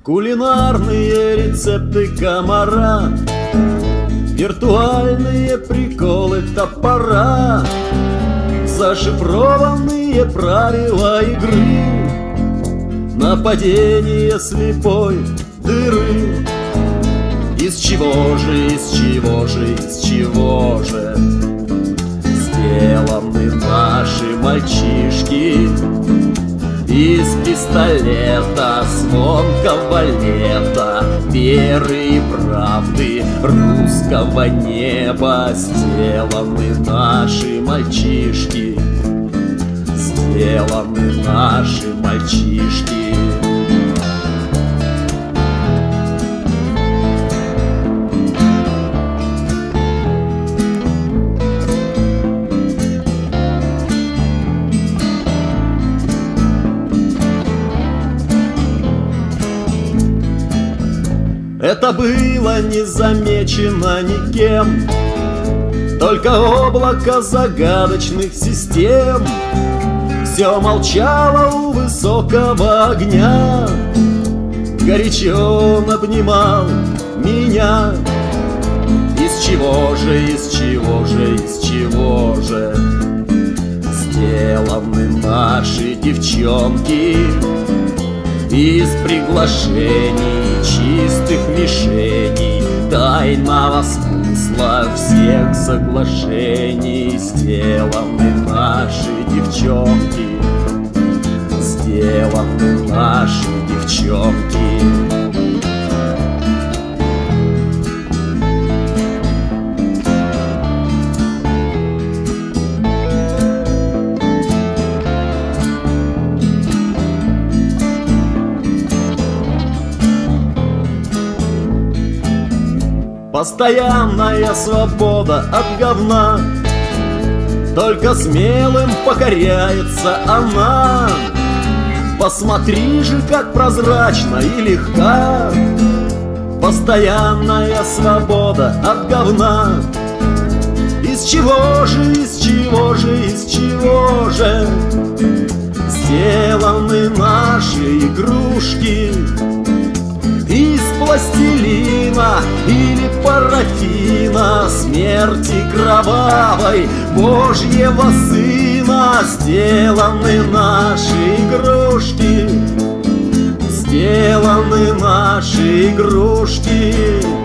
Кулинарные рецепты комара, виртуальные приколы топора, зашифрованные правила игры, нападение слепой дыры. Из чего же, из чего же, из чего же сделаны наши мальчишки? Из пистолета, звонкого лета, веры и правды, русского неба сделаны наши мальчишки, сделаны наши мальчишки. Это было не замечено никем, только облако загадочных систем все молчало у высокого огня. Горячо он обнимал меня. Из чего же, из чего же, из чего же сделаны наши девчонки? Из приглашений, чистых мишеней, тайного смысла всех соглашений сделаны наши девчонки, сделаны наши девчонки. Постоянная свобода от говна, только смелым покоряется она. Посмотри же, как прозрачна и легка постоянная свобода от говна. Из чего же, из чего же, из чего же сделаны наши игрушки? Из пластилина или парафина, смерти кровавой Божьего Сына сделаны наши игрушки, сделаны наши игрушки.